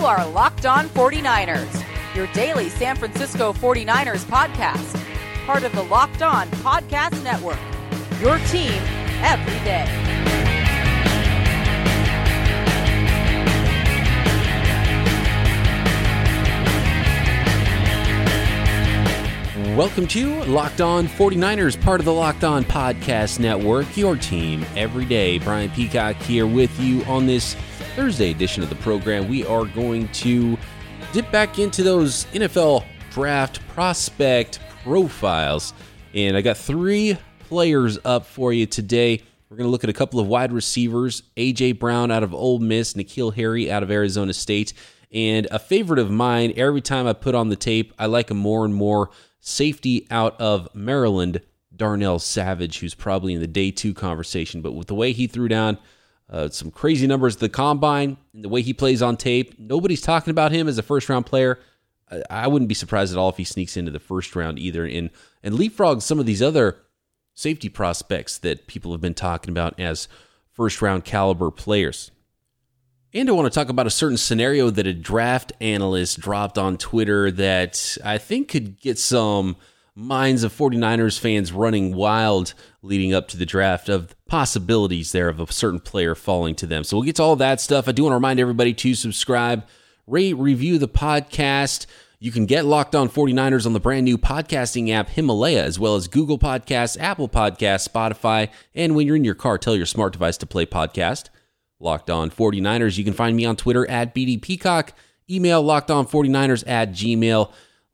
are Locked On 49ers, your daily San Francisco 49ers podcast. Part of the Locked On Podcast Network, your team every day. Welcome to Locked On 49ers, part of the Locked On Podcast Network, your team every day. Brian Peacock here with you on this Thursday edition of the program. We are going to dip back into those NFL draft prospect profiles, and I got three players up for you today. We're going to look at a couple of wide receivers, A.J. Brown out of Ole Miss, N'Keal Harry out of Arizona State, and a favorite of mine, every time I put on the tape, I like him more and more, safety out of Maryland, Darnell Savage, who's probably in the day two conversation. But with the way he threw down some crazy numbers at the combine and the way he plays on tape, nobody's talking about him as a first-round player. I wouldn't be surprised at all if he sneaks into the first round either and leapfrogs some of these other safety prospects that people have been talking about as first-round caliber players. And I want to talk about a certain scenario that a draft analyst dropped on Twitter that I think could get some minds of 49ers fans running wild leading up to the draft of possibilities there of a certain player falling to them. So we'll get to all of that stuff. I do want to remind everybody to subscribe, rate, review the podcast. You can get Locked On 49ers on the brand new podcasting app Himalaya, as well as Google Podcasts, Apple Podcasts, Spotify, and when you're in your car, tell your smart device to play podcast. Locked On 49ers. You can find me on Twitter at BDPeacock. Email lockedon49ers@gmail.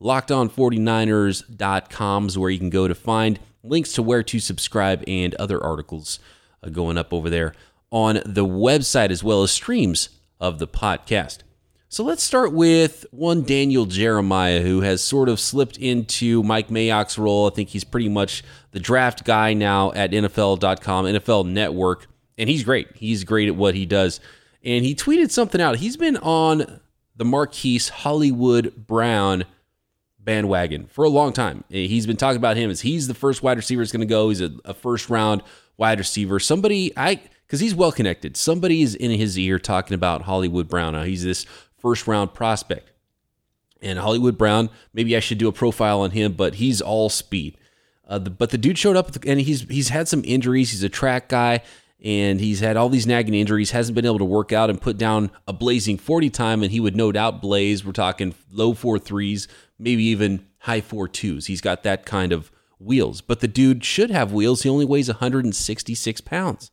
LockedOn49ers.com is where you can go to find links to where to subscribe and other articles going up over there on the website, as well as streams of the podcast. So let's start with one Daniel Jeremiah, who has sort of slipped into Mike Mayock's role. I think he's pretty much the draft guy now at NFL.com, NFL Network. And he's great. He's great at what he does. And he tweeted something out. He's been on the Marquise Hollywood Brown bandwagon for a long time. He's been talking about him as he's the first wide receiver that's going to go. He's a first-round wide receiver. Because he's well-connected. Somebody is in his ear talking about Hollywood Brown. Now, he's this first-round prospect. And Hollywood Brown, maybe I should do a profile on him, but he's all speed. But the dude showed up, and he's had some injuries. He's a track guy. And he's had all these nagging injuries, hasn't been able to work out and put down a blazing 40 time, and he would no doubt blaze. We're talking low 4.3s, maybe even high 4.2s. He's got that kind of wheels. But the dude should have wheels. He only weighs 166 pounds.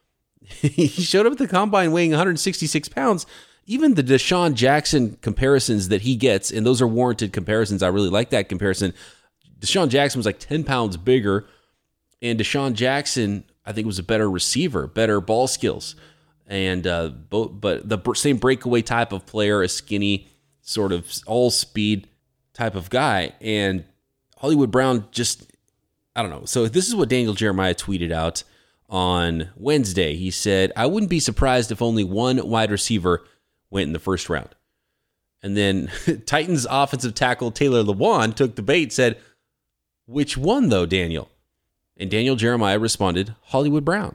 He showed up at the combine weighing 166 pounds. Even the Deshaun Jackson comparisons that he gets, and those are warranted comparisons. I really like that comparison. Deshaun Jackson was like 10 pounds bigger, and Deshaun Jackson, I think, was a better receiver, better ball skills, and but the same breakaway type of player, a skinny, sort of all speed type of guy. And Hollywood Brown just, I don't know. So this is what Daniel Jeremiah tweeted out on Wednesday. He said, "I wouldn't be surprised if only one wide receiver went in the first round." And then Titans offensive tackle Taylor Lewan took the bait, said, "Which one though, Daniel?" And Daniel Jeremiah responded, Hollywood Brown.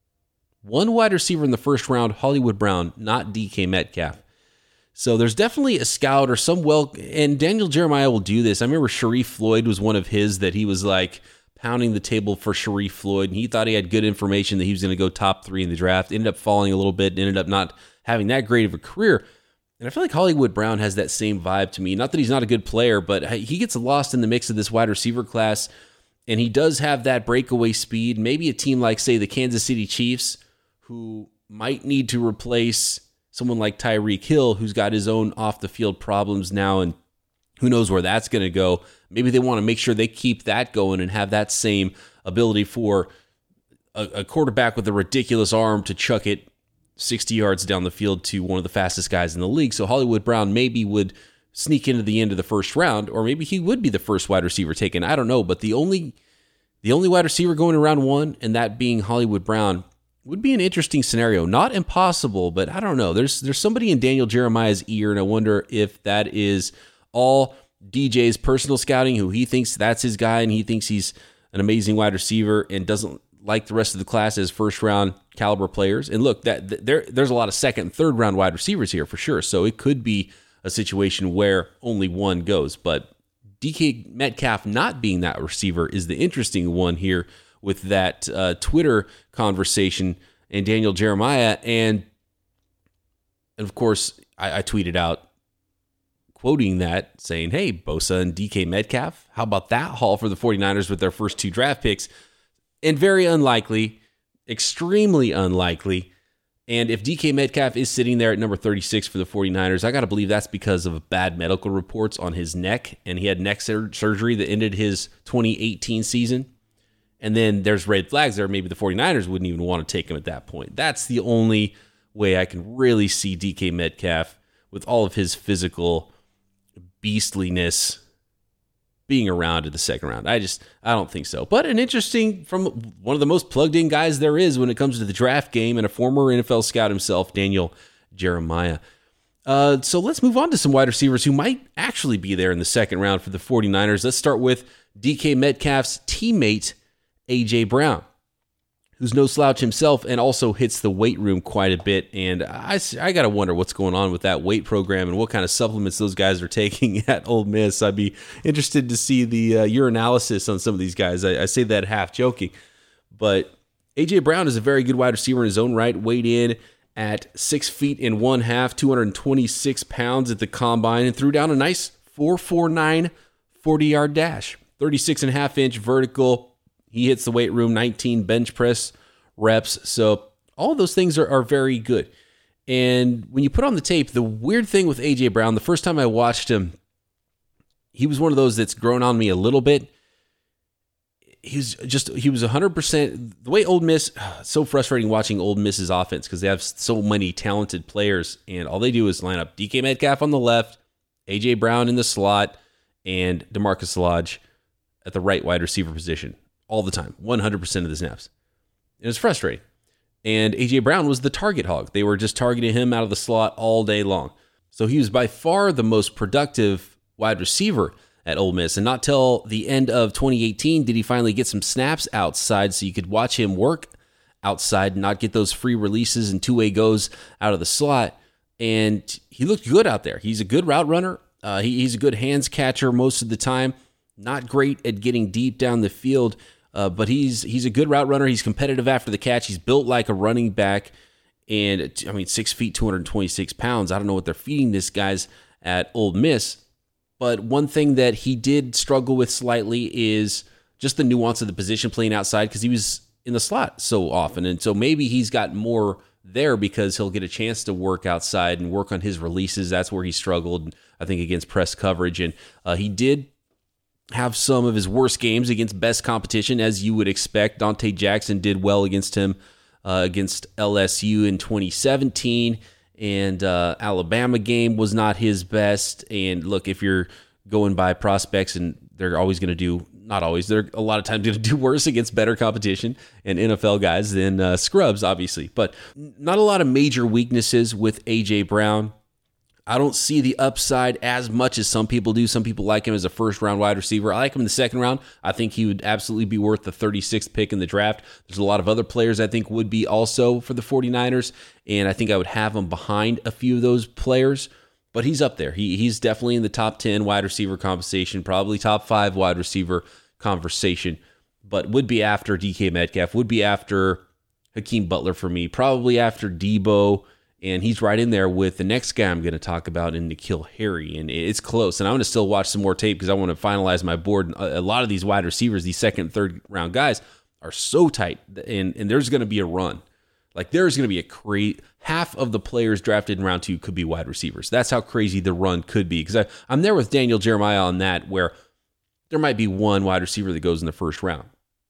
One wide receiver in the first round, Hollywood Brown, not DK Metcalf. So there's definitely a scout or and Daniel Jeremiah will do this. I remember Sharif Floyd was one of his that he was like pounding the table for Sharif Floyd, and he thought he had good information that he was going to go top 3 in the draft. Ended up falling a little bit, ended up not having that great of a career. And I feel like Hollywood Brown has that same vibe to me. Not that he's not a good player, but he gets lost in the mix of this wide receiver class. And he does have that breakaway speed. Maybe a team like, say, the Kansas City Chiefs, who might need to replace someone like Tyreek Hill, who's got his own off-the-field problems now, and who knows where that's going to go. Maybe they want to make sure they keep that going and have that same ability for a quarterback with a ridiculous arm to chuck it 60 yards down the field to one of the fastest guys in the league. So Hollywood Brown maybe would sneak into the end of the first round, or maybe he would be the first wide receiver taken. I don't know, but the only wide receiver going in round 1, and that being Hollywood Brown, would be an interesting scenario. Not impossible, but I don't know. There's somebody in Daniel Jeremiah's ear, and I wonder if that is all DJ's personal scouting, who he thinks that's his guy, and he thinks he's an amazing wide receiver and doesn't like the rest of the class as first-round caliber players. And look, there's a lot of second and third-round wide receivers here for sure, so it could be a situation where only one goes. But DK Metcalf not being that receiver is the interesting one here with that Twitter conversation and Daniel Jeremiah. And of course, I tweeted out quoting that, saying, hey, Bosa and DK Metcalf, how about that haul for the 49ers with their first 2 draft picks? And very unlikely, extremely unlikely. And if DK Metcalf is sitting there at number 36 for the 49ers, I got to believe that's because of bad medical reports on his neck, and he had neck surgery that ended his 2018 season. And then there's red flags there. Maybe the 49ers wouldn't even want to take him at that point. That's the only way I can really see DK Metcalf with all of his physical beastliness being around in the second round. I don't think so. But an interesting, from one of the most plugged in guys there is when it comes to the draft game, and a former NFL scout himself, Daniel Jeremiah. So let's move on to some wide receivers who might actually be there in the second round for the 49ers. Let's start with DK Metcalf's teammate, A.J. Brown, who's no slouch himself and also hits the weight room quite a bit. And I got to wonder what's going on with that weight program and what kind of supplements those guys are taking at Ole Miss. I'd be interested to see the urinalysis on some of these guys. I say that half joking. But A.J. Brown is a very good wide receiver in his own right, weighed in at 6 feet and 1/2, 226 pounds at the combine, and threw down a nice 4.49 40-yard dash, 36.5-inch vertical. He hits the weight room, 19 bench press reps. So all of those things are very good. And when you put on the tape, the weird thing with A.J. Brown, the first time I watched him, he was one of those that's grown on me a little bit. He was 100%. The way Ole Miss, it's so frustrating watching Ole Miss's offense because they have so many talented players, and all they do is line up DK Metcalf on the left, A.J. Brown in the slot, and DeMarcus Lodge at the right wide receiver position. All the time, 100% of the snaps. It was frustrating. And A.J. Brown was the target hog. They were just targeting him out of the slot all day long. So he was by far the most productive wide receiver at Ole Miss. And not till the end of 2018 did he finally get some snaps outside so you could watch him work outside and not get those free releases and two-way goes out of the slot. And he looked good out there. He's a good route runner. He's a good hands catcher most of the time. Not great at getting deep down the field. But he's a good route runner. He's competitive after the catch. He's built like a running back. And, 6 feet, 226 pounds. I don't know what they're feeding this guys at Ole Miss. But one thing that he did struggle with slightly is just the nuance of the position playing outside because he was in the slot so often. And so maybe he's got more there because he'll get a chance to work outside and work on his releases. That's where he struggled, I think, against press coverage. And he did have some of his worst games against best competition, as you would expect. Dante Jackson did well against him against LSU in 2017, and Alabama game was not his best. And look, if you're going by prospects, and they're always going to do, not always, they're a lot of times going to do worse against better competition and NFL guys than scrubs, obviously. But not a lot of major weaknesses with A.J. Brown. I don't see the upside as much as some people do. Some people like him as a first-round wide receiver. I like him in the second round. I think he would absolutely be worth the 36th pick in the draft. There's a lot of other players I think would be also for the 49ers, and I think I would have him behind a few of those players. But he's up there. He's definitely in the top 10 wide receiver conversation, probably top 5 wide receiver conversation, but would be after DK Metcalf, would be after Hakeem Butler for me, probably after Debo. And he's right in there with the next guy I'm going to talk about in N'Keal Harry. And it's close. And I'm going to still watch some more tape because I want to finalize my board. A lot of these wide receivers, these second, third round guys, are so tight. And there's going to be a run. Like there's going to be half of the players drafted in round 2 could be wide receivers. That's how crazy the run could be. Because I'm there with Daniel Jeremiah on that, where there might be one wide receiver that goes in the first round.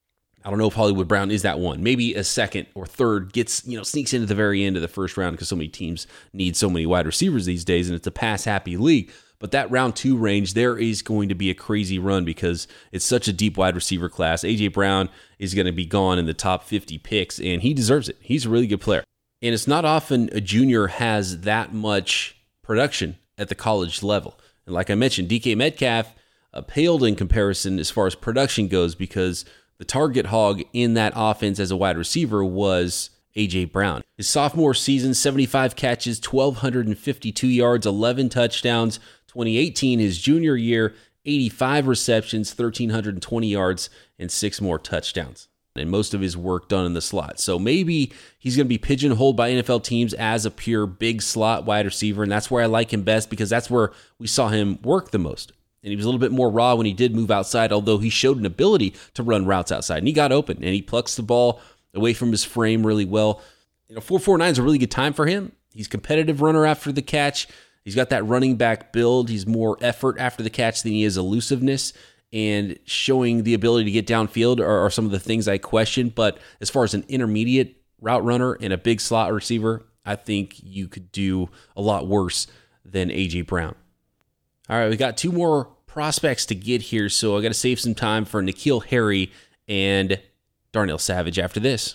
I don't know if Hollywood Brown is that one. Maybe a second or third sneaks into the very end of the first round because so many teams need so many wide receivers these days, and it's a pass-happy league. But that round 2 range, there is going to be a crazy run because it's such a deep wide receiver class. A.J. Brown is going to be gone in the top 50 picks, and he deserves it. He's a really good player. And it's not often a junior has that much production at the college level. And like I mentioned, DK Metcalf paled in comparison as far as production goes because the target hog in that offense as a wide receiver was A.J. Brown. His sophomore season, 75 catches, 1,252 yards, 11 touchdowns. 2018, his junior year, 85 receptions, 1,320 yards, and 6 more touchdowns. And most of his work done in the slot. So maybe he's going to be pigeonholed by NFL teams as a pure big slot wide receiver, and that's where I like him best because that's where we saw him work the most. And he was a little bit more raw when he did move outside, although he showed an ability to run routes outside. And he got open, and he plucks the ball away from his frame really well. 4.49 is a really good time for him. He's a competitive runner after the catch. He's got that running back build. He's more effort after the catch than he is elusiveness. And showing the ability to get downfield are some of the things I question. But as far as an intermediate route runner and a big slot receiver, I think you could do a lot worse than A.J. Brown. All right, we got 2 more prospects to get here, so I got to save some time for N'Keal Harry and Darnell Savage after this.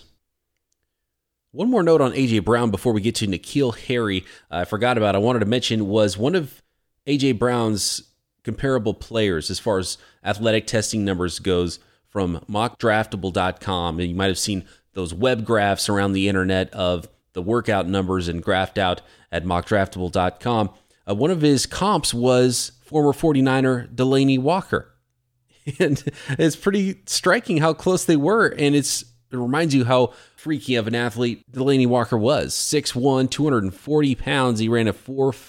One more note on A.J. Brown before we get to N'Keal Harry I forgot about, I wanted to mention, was one of A.J. Brown's comparable players as far as athletic testing numbers goes from mockdraftable.com. And you might have seen those web graphs around the internet of the workout numbers and graphed out at mockdraftable.com. One of his comps was former 49er Delanie Walker. And it's pretty striking how close they were. And it reminds you how freaky of an athlete Delanie Walker was. 6'1", 240 pounds. He ran a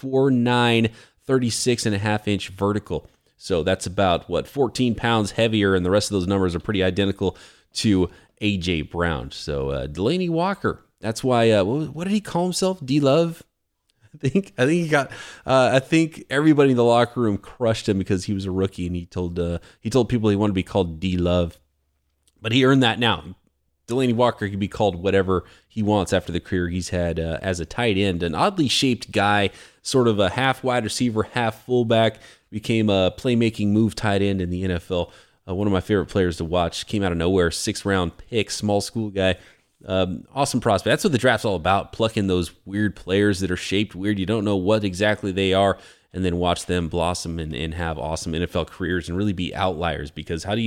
4.49, 36.5-inch vertical. So that's about, 14 pounds heavier, and the rest of those numbers are pretty identical to A.J. Brown. So Delanie Walker, that's why, what did he call himself? D-Love? I think he got. I think everybody in the locker room crushed him because he was a rookie, and he told people he wanted to be called D-Love, but he earned that now. Delanie Walker can be called whatever he wants after the career he's had as a tight end. An oddly shaped guy, sort of a half wide receiver, half fullback, became a playmaking move tight end in the NFL. One of my favorite players to watch. Came out of nowhere, 6th-round pick, small school guy. Awesome prospect. That's what the draft's all about, plucking those weird players that are shaped weird. You don't know what exactly they are, and then watch them blossom and have awesome NFL careers and really be outliers, because how do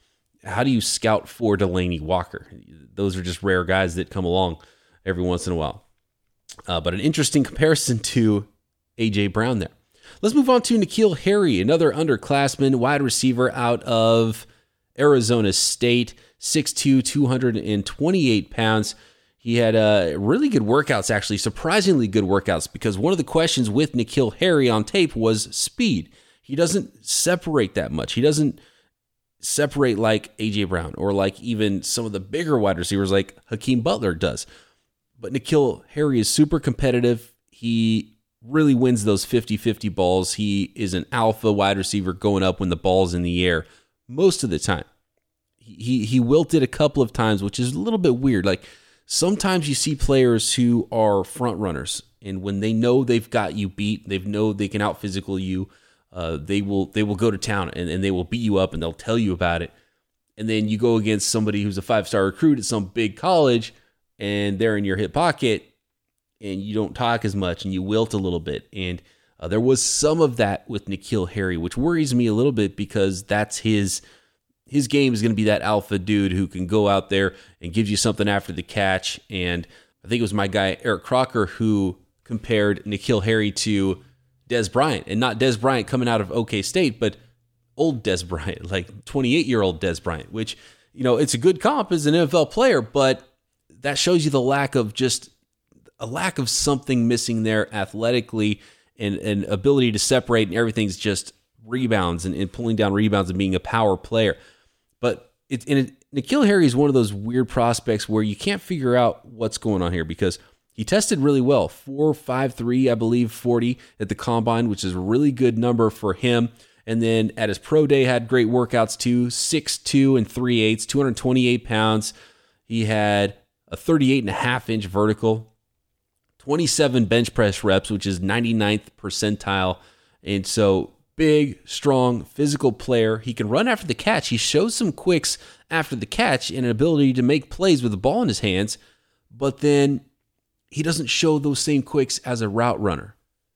you scout for Delanie Walker? Those are just rare guys that come along every once in a while. But an interesting comparison to A.J. Brown there. Let's move on to N'Keal Harry, another underclassman wide receiver out of Arizona State, 6'2", 228 pounds. He had really good workouts, actually, surprisingly good workouts, because one of the questions with N'Keal Harry on tape was speed. He doesn't separate that much. He doesn't separate like A.J. Brown or like even some of the bigger wide receivers like Hakeem Butler does. But N'Keal Harry is super competitive. He really wins those 50-50 balls. He is an alpha wide receiver going up when the ball's in the air most of the time. He wilted a couple of times, which is a little bit weird. Like sometimes you see players who are front runners, and when they know they've got you beat, they know they can out physical you, they will go to town and they will beat you up and they'll tell you about it. And then you go against somebody who's a 5-star recruit at some big college, and they're in your hip pocket, and you don't talk as much and you wilt a little bit. And there was some of that with N'Keal Harry, which worries me a little bit because that's his game is going to be that alpha dude who can go out there and gives you something after the catch. And I think it was my guy Eric Crocker who compared N'Keal Harry to Dez Bryant, and not Dez Bryant coming out of OK State, but old Dez Bryant, like 28-year-old Dez Bryant, which, you know, it's a good comp as an NFL player, but that shows you the lack of something missing there athletically and ability to separate, and everything's just rebounds and pulling down rebounds and being a power player. But N'Keal Harry is one of those weird prospects where you can't figure out what's going on here, because he tested really well, 4.53, I believe, 40 at the combine, which is a really good number for him. And then at his pro day, had great workouts too, 6'2" and 3/8, 228 pounds. He had a 38.5-inch vertical, 27 bench press reps, which is 99th percentile. And so big, strong, physical player. He can run after the catch. He shows some quicks after the catch and an ability to make plays with the ball in his hands, but then he doesn't show those same quicks as a route runner.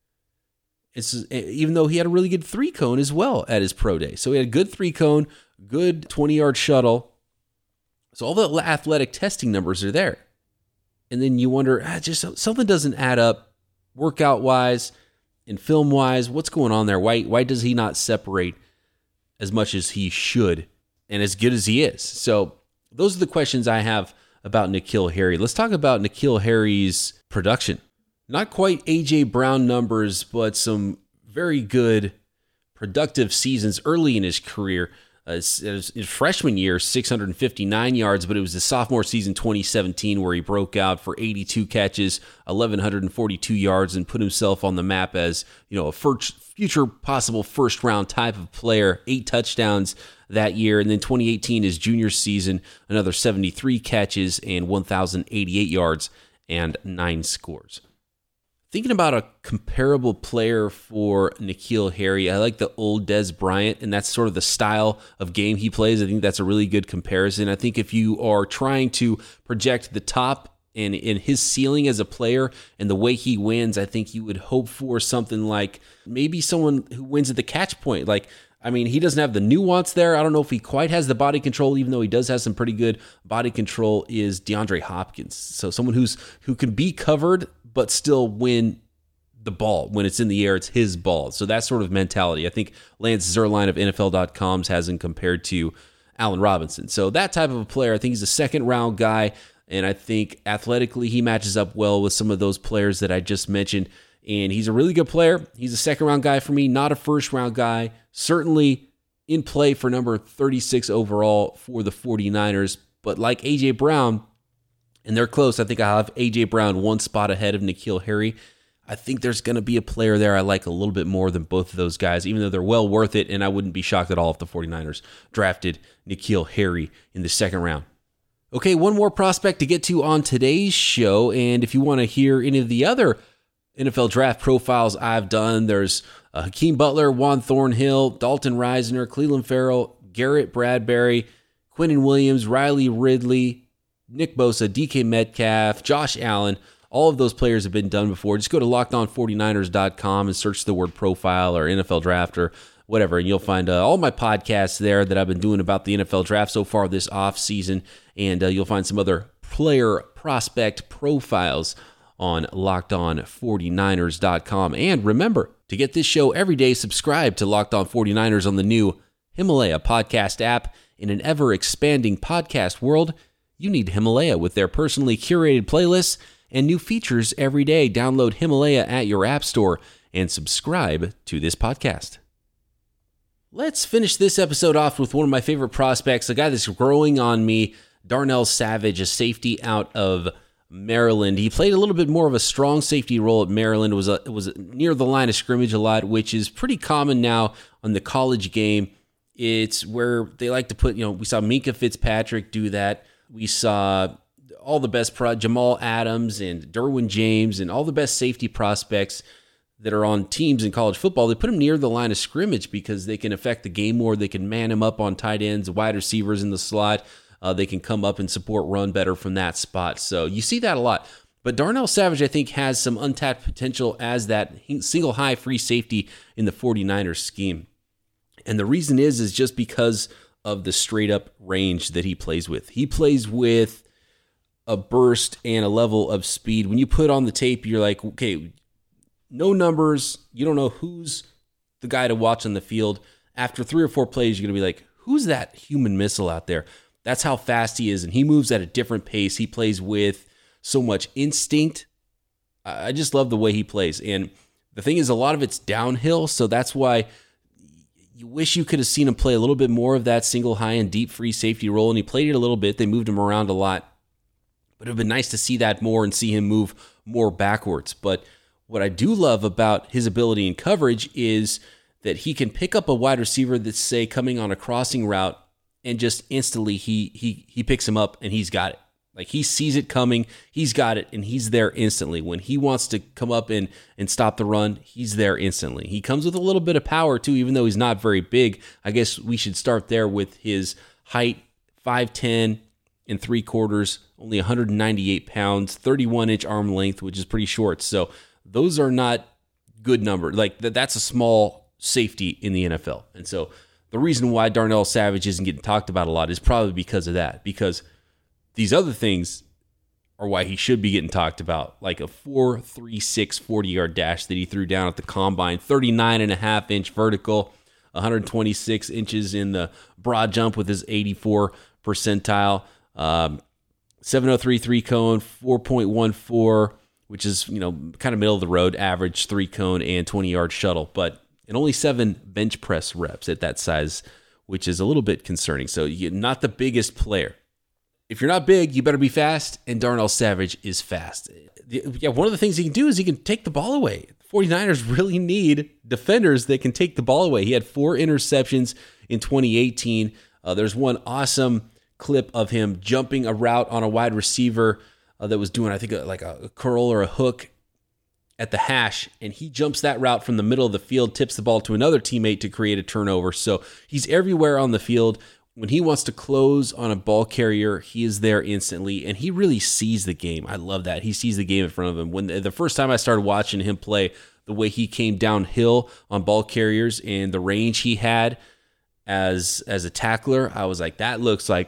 Even though he had a really good 3-cone as well at his pro day. So he had a good 3-cone, good 20-yard shuttle, So all the athletic testing numbers are there. And then you wonder, just something doesn't add up workout-wise and film-wise. What's going on there? Why does he not separate as much as he should and as good as he is? So those are the questions I have about N'Keal Harry. Let's talk about N'Keal Harry's production. Not quite A.J. Brown numbers, but some very good productive seasons early in his career. His freshman year, 659 yards, but it was the sophomore season, 2017, where he broke out for 82 catches, 1,142 yards, and put himself on the map as, a future possible first-round type of player. 8 touchdowns that year, and then 2018, his junior season, another 73 catches and 1,088 yards and 9 scores. Thinking about a comparable player for N'Keal Harry, I like the old Dez Bryant, and that's sort of the style of game he plays. I think that's a really good comparison. I think if you are trying to project the top and in his ceiling as a player and the way he wins, I think you would hope for something like maybe someone who wins at the catch point. He doesn't have the nuance there. I don't know if he quite has the body control, even though he does have some pretty good body control, is DeAndre Hopkins. So someone who can be covered but still win the ball. When it's in the air, it's his ball. So that sort of mentality, I think Lance Zierlein of NFL.com has him compared to Allen Robinson. So that type of a player, I think he's a second-round guy, and I think athletically he matches up well with some of those players that I just mentioned. And he's a really good player. He's a second-round guy for me, not a first-round guy. Certainly in play for number 36 overall for the 49ers. But like A.J. Brown, and they're close, I think I'll have A.J. Brown one spot ahead of N'Keal Harry. I think there's going to be a player there I like a little bit more than both of those guys, even though they're well worth it, and I wouldn't be shocked at all if the 49ers drafted N'Keal Harry in the second round. Okay, one more prospect to get to on today's show, and if you want to hear any of the other NFL draft profiles I've done, there's Hakeem Butler, Juan Thornhill, Dalton Risner, Clelin Ferrell, Garrett Bradbury, Quinnen Williams, Riley Ridley, Nick Bosa, DK Metcalf, Josh Allen. All of those players have been done before. Just go to LockedOn49ers.com and search the word profile or NFL draft or whatever, and you'll find all my podcasts there that I've been doing about the NFL draft so far this offseason, and you'll find some other player prospect profiles on LockedOn49ers.com. And remember, to get this show every day, subscribe to Locked On 49ers on the new Himalaya podcast app. In an ever-expanding podcast world, you need Himalaya with their personally curated playlists and new features every day. Download Himalaya at your app store and subscribe to this podcast. Let's finish this episode off with one of my favorite prospects, a guy that's growing on me, Darnell Savage, a safety out of Maryland. He played a little bit more of a strong safety role at Maryland. It was near the line of scrimmage a lot, which is pretty common now on the college game. It's where they like to put, we saw Minkah Fitzpatrick do that. We saw all the best Jamal Adams and Derwin James and all the best safety prospects that are on teams in college football. They put them near the line of scrimmage because they can affect the game more. They can man them up on tight ends, wide receivers in the slot. They can come up and support run better from that spot. So you see that a lot. But Darnell Savage, I think, has some untapped potential as that single high free safety in the 49ers scheme. And the reason is just because of the straight up range that he plays with. He plays with a burst and a level of speed. When you put on the tape, you're like, okay, no numbers. You don't know who's the guy to watch on the field. After 3 or 4 plays, you're going to be like, who's that human missile out there? That's how fast he is, and he moves at a different pace. He plays with so much instinct. I just love the way he plays. And the thing is, a lot of it's downhill, so that's why you wish you could have seen him play a little bit more of that single high and deep free safety role, and he played it a little bit. They moved him around a lot. But it would have been nice to see that more and see him move more backwards. But what I do love about his ability in coverage is that he can pick up a wide receiver that's, say, coming on a crossing route, and just instantly he picks him up and he's got it. Like, he sees it coming, he's got it, and he's there instantly. When he wants to come up and stop the run, he's there instantly. He comes with a little bit of power, too, even though he's not very big. I guess we should start there with his height, 5'10", and 3/4, only 198 pounds, 31-inch arm length, which is pretty short. So those are not good numbers. Like, that's a small safety in the NFL. And so the reason why Darnell Savage isn't getting talked about a lot is probably because of that. Because these other things are why he should be getting talked about, like a 4.36 40-yard dash that he threw down at the combine, 39.5-inch vertical, 126 inches in the broad jump with his 84 percentile, 7.03 3-cone, 4.14, which is, kind of middle of the road, average 3-cone and 20-yard shuttle, but and only 7 bench press reps at that size, which is a little bit concerning. So you're not the biggest player. If you're not big, you better be fast, and Darnell Savage is fast. Yeah, one of the things he can do is he can take the ball away. The 49ers really need defenders that can take the ball away. He had 4 interceptions in 2018. There's one awesome clip of him jumping a route on a wide receiver that was doing, I think, like a curl or a hook at the hash, and he jumps that route from the middle of the field, tips the ball to another teammate to create a turnover. So he's everywhere on the field. When he wants to close on a ball carrier, he is there instantly, and he really sees the game. I love that. He sees the game in front of him. When the first time I started watching him play, the way he came downhill on ball carriers and the range he had as a tackler, I was like, that looks like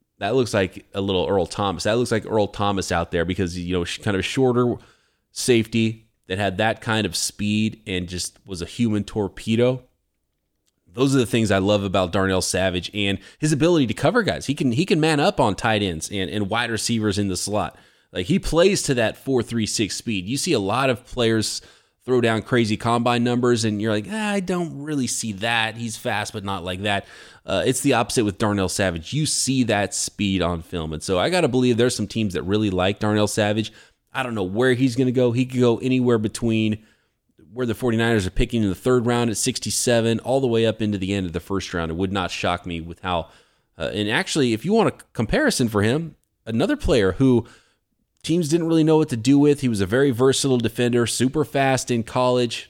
a little Earl Thomas. That looks like Earl Thomas out there because, kind of a shorter safety that had that kind of speed and just was a human torpedo. Those are the things I love about Darnell Savage and his ability to cover guys. He can man up on tight ends and wide receivers in the slot. Like, he plays to that 4.36 speed. You see a lot of players throw down crazy combine numbers, and you're like, I don't really see that. He's fast, but not like that. It's the opposite with Darnell Savage. You see that speed on film. And so I got to believe there's some teams that really like Darnell Savage. I don't know where he's going to go. He could go anywhere between where the 49ers are picking in the 3rd round at 67 all the way up into the end of the 1st round. It would not shock me with how and actually, if you want a comparison for him, another player who teams didn't really know what to do with, he was a very versatile defender, super fast in college,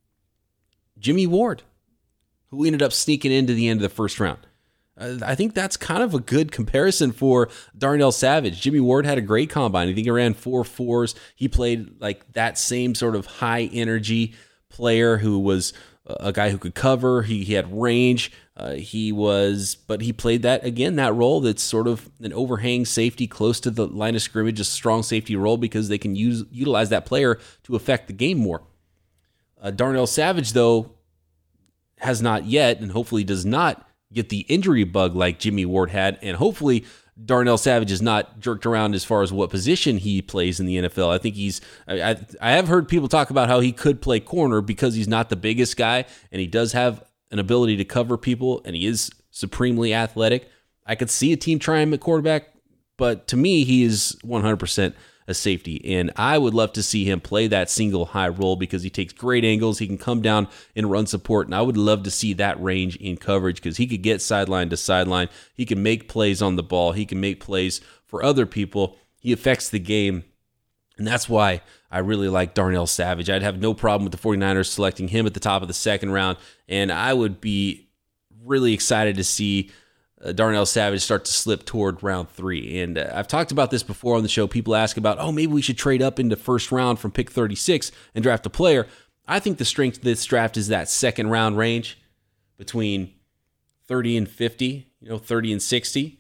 Jimmy Ward, who ended up sneaking into the end of the 1st round. I think that's kind of a good comparison for Darnell Savage. Jimmy Ward had a great combine. I think he ran 4.4s. He played like that same sort of high energy player who was a guy who could cover. He had range. But he played that role that's sort of an overhang safety close to the line of scrimmage, a strong safety role because they can utilize that player to affect the game more. Darnell Savage, though, has not yet, and hopefully does not get the injury bug like Jimmy Ward had, and hopefully Darnell Savage is not jerked around as far as what position he plays in the NFL. I think I have heard people talk about how he could play corner because he's not the biggest guy, and he does have an ability to cover people, and he is supremely athletic. I could see a team try him at quarterback, but to me, he is 100% a safety, and I would love to see him play that single high role because he takes great angles. He can come down and run support, and I would love to see that range in coverage because he could get sideline to sideline. He can make plays on the ball. He can make plays for other people. He affects the game, and that's why I really like Darnell Savage. I'd have no problem with the 49ers selecting him at the top of the 2nd round, and I would be really excited to see Darnell Savage start to slip toward round 3. And I've talked about this before on the show. People ask about, maybe we should trade up into 1st round from pick 36 and draft a player. I think the strength of this draft is that 2nd round range between 30 and 50, 30 and 60.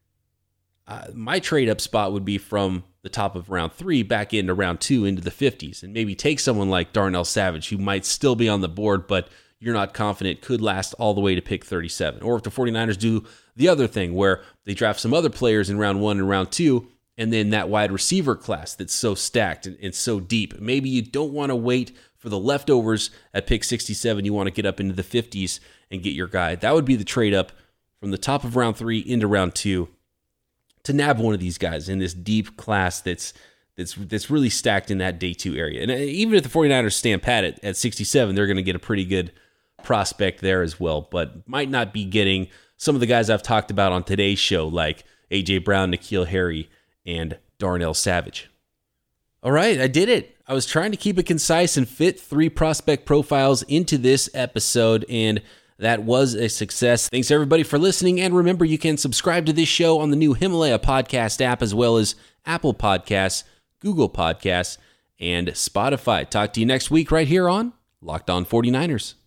My trade up spot would be from the top of round 3 back into round 2 into the 50s, and maybe take someone like Darnell Savage who might still be on the board, but you're not confident could last all the way to pick 37. Or if the 49ers do the other thing where they draft some other players in round 1 and round 2, and then that wide receiver class that's so stacked and so deep. Maybe you don't want to wait for the leftovers at pick 67. You want to get up into the 50s and get your guy. That would be the trade up from the top of round 3 into round 2 to nab one of these guys in this deep class that's really stacked in that day 2 area. And even if the 49ers stand pat at 67, they're going to get a pretty good prospect there as well, but might not be getting some of the guys I've talked about on today's show, like A.J. Brown, N'Keal Harry, and Darnell Savage. All right, I did it. I was trying to keep it concise and fit 3 prospect profiles into this episode, and that was a success. Thanks, everybody, for listening, and remember, you can subscribe to this show on the new Himalaya podcast app, as well as Apple Podcasts, Google Podcasts, and Spotify. Talk to you next week right here on Locked On 49ers.